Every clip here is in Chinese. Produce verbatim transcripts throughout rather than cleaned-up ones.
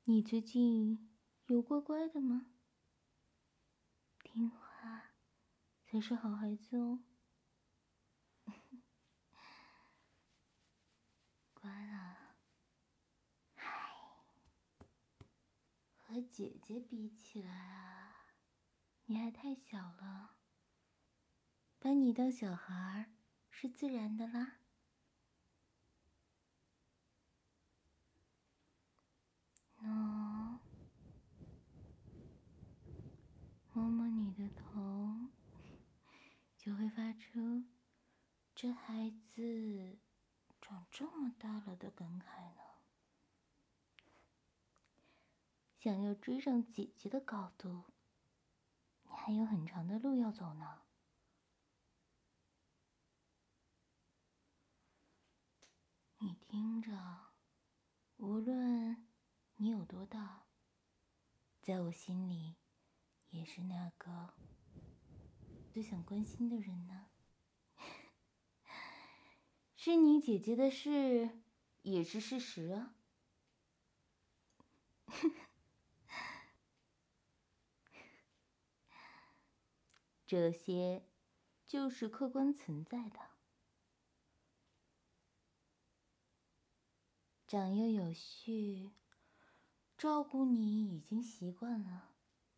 你最近有乖乖的吗？听话才是好孩子哦。乖了。嗨，和姐姐比起来啊，你还太小了。把你当小孩是自然的啦。喏，摸摸你的头，就会发出这孩子长这么大了的感慨呢。想要追上姐姐的高度，你还有很长的路要走呢。你听着，无论你有多大，在我心里也是那个最想关心的人呢。是你姐姐的事，也是事实啊。这些就是客观存在的。长幼有序，照顾你已经习惯了。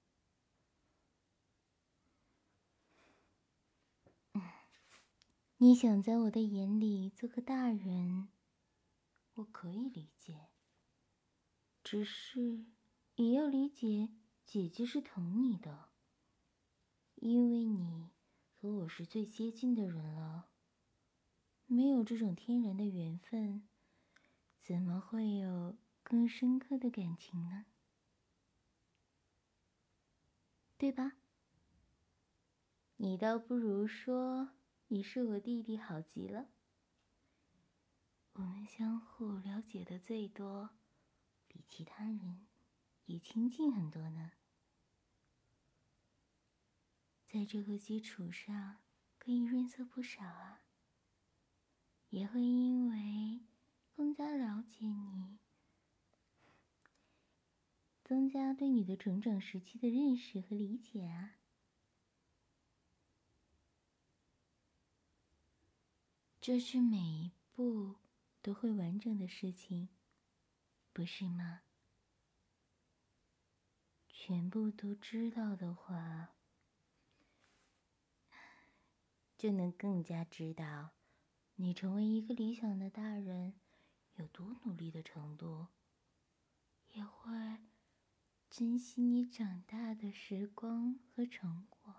你想在我的眼里做个大人，我可以理解。只是也要理解，姐姐是疼你的，因为你和我是最接近的人了。没有这种天然的缘分，怎么会有更深刻的感情呢？对吧？你倒不如说你是我弟弟好极了。我们相互了解的最多，比其他人也亲近很多呢。在这个基础上，可以润色不少啊。也会因为更加了解你，增加对你的成长时期的认识和理解啊。这是每一步都会完整的事情，不是吗？全部都知道的话，就能更加知道你成为一个理想的大人有多努力的程度，也会珍惜你长大的时光和成果，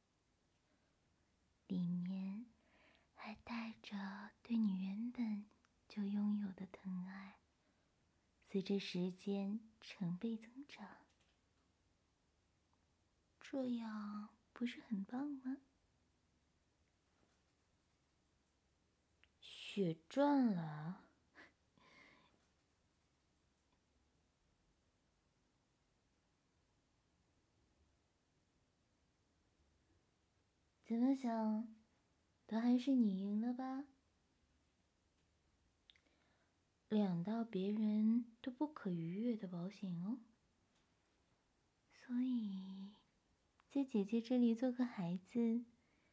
里面还带着对你原本就拥有的疼爱，随着时间成倍增长。这样不是很棒吗？血赚了。怎么想，都还是你赢了吧？两道别人都不可逾越的保险哦。所以，在姐姐这里做个孩子，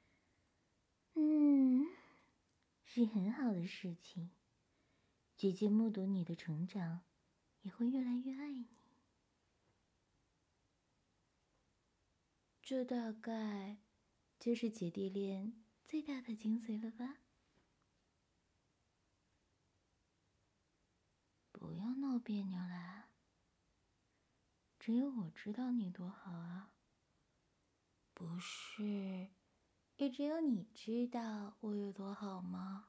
嗯，是很好的事情。姐姐目睹你的成长，也会越来越爱你。这大概就是姐弟恋最大的精髓了吧？不要闹别扭啦。只有我知道你多好啊。不是，也只有你知道我有多好吗？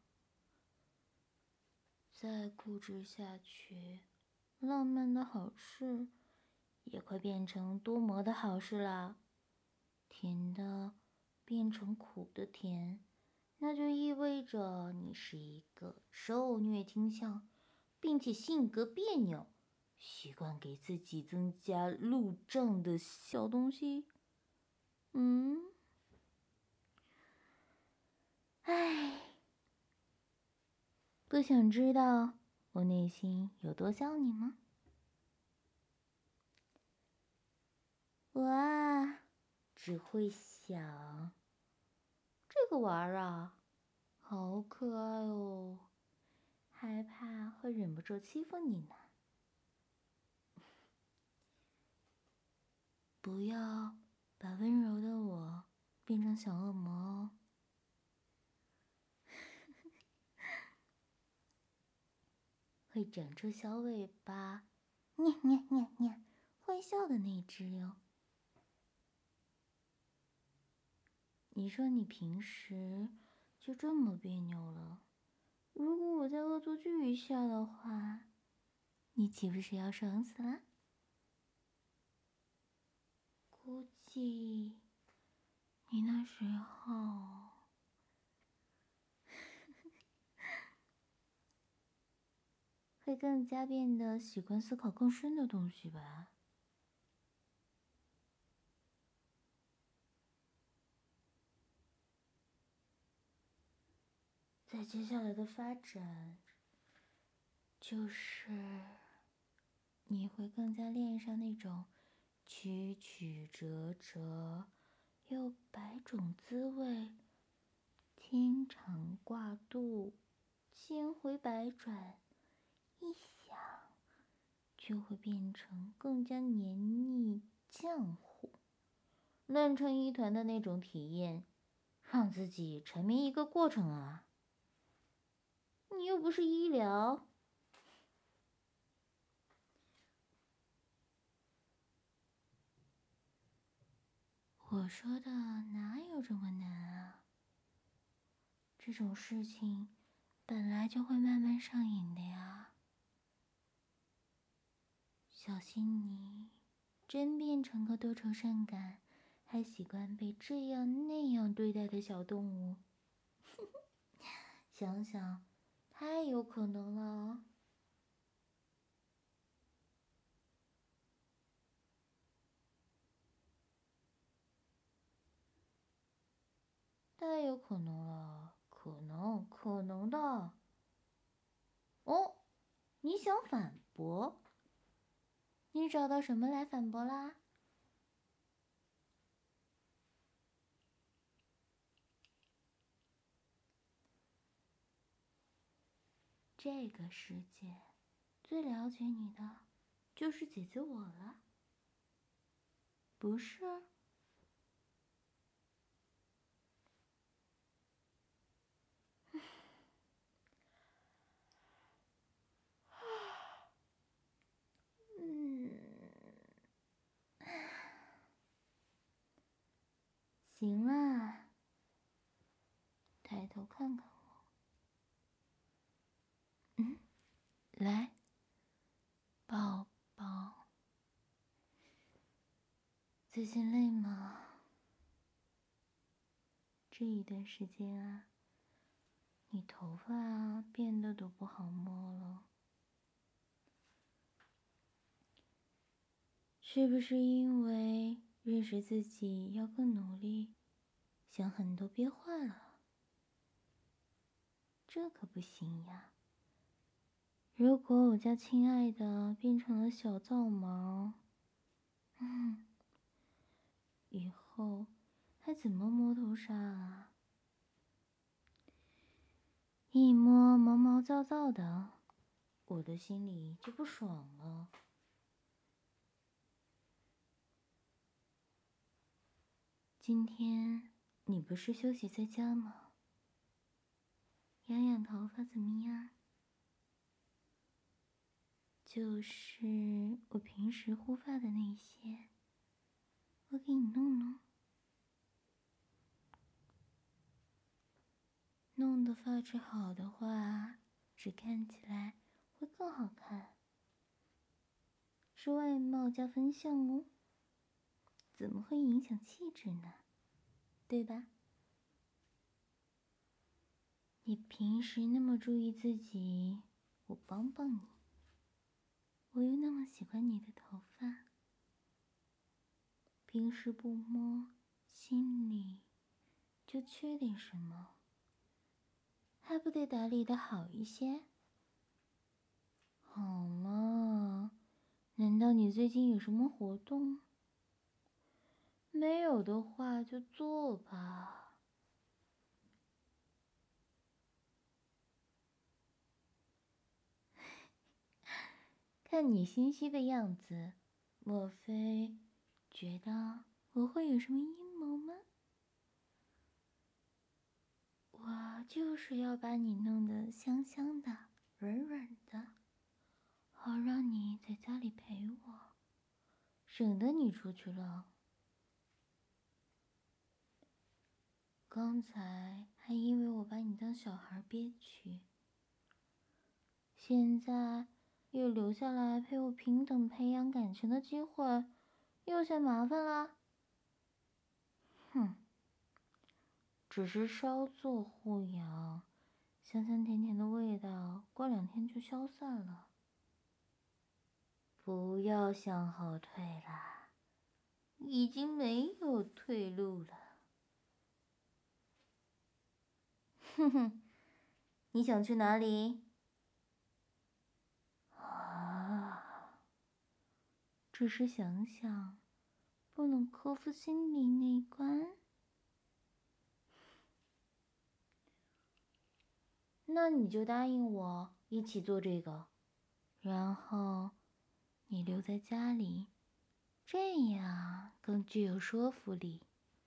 再固执下去，浪漫的好事也快变成多磨的好事啦。甜的变成苦的甜，那就意味着你是一个受虐倾向，并且性格别扭，习惯给自己增加路障的小东西。嗯，唉，不想知道我内心有多想你吗？ 我啊，只会想这个玩儿啊，好可爱哦，害怕会忍不住欺负你呢。不要把温柔的我变成小恶魔哦。会长出小尾巴，nha nha nha nha，会笑的那只哟。你说你平时就这么别扭了，如果我再恶作剧一下的话，你岂不是要爽死了？估计你那时候会更加变得习惯思考更深的东西吧。在接下来的发展，就是你会更加恋上那种曲曲折折又百种滋味，牵肠挂肚，千回百转，一想就会变成更加黏腻浆糊、乱成一团的那种体验，让自己沉迷一个过程啊！你又不是医疗。我说的哪有这么难啊？这种事情本来就会慢慢上瘾的呀。小心你真变成个多愁善感，还习惯被这样那样对待的小动物。想想，太有可能了。太有可能了，可能，可能的。哦，你想反驳？你找到什么来反驳啦？这个世界最了解你的，就是姐姐我了，不是？嗯，行啦，抬头看看我。嗯，来，抱抱。最近累吗？这一段时间啊，你头发啊变得都不好摸了，是不是因为认识自己要更努力，想很多憋坏了？这可不行呀！如果我家亲爱的变成了小皂毛，嗯，以后还怎么摸头杀啊？一摸毛毛躁躁的，我的心里就不爽了。今天你不是休息在家吗？养养头发怎么样？就是我平时护发的那些，我给你弄弄。弄得发质好的话，只看起来会更好看，是外貌加分项哦。怎么会影响气质呢？对吧？你平时那么注意自己，我帮帮你。我又那么喜欢你的头发，平时不摸，心里就缺点什么，还不得打理的好一些？好嘛，难道你最近有什么活动？ 没有的话就做吧。看你心虚的样子，莫非觉得我会有什么阴谋吗？我就是要把你弄得香香的、软软的，好让你在家里陪我，省得你出去了。刚才还以为我把你当小孩憋屈，现在又留下来陪我平等培养感情的机会，又嫌麻烦啦。哼，只是稍作护养，香香甜甜的味道过两天就消散了。不要向后退啦，已经没有退路了。哼哼，你想去哪里？啊，只是想想，不能克服心理那一关。那你就答应我一起做这个，然后你留在家里，这样更具有说服力。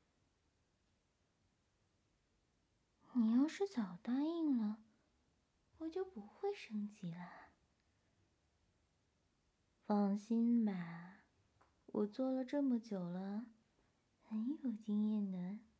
你要是早答应了，我就不会生气啦。放心吧，我做了这么久了，很有经验的。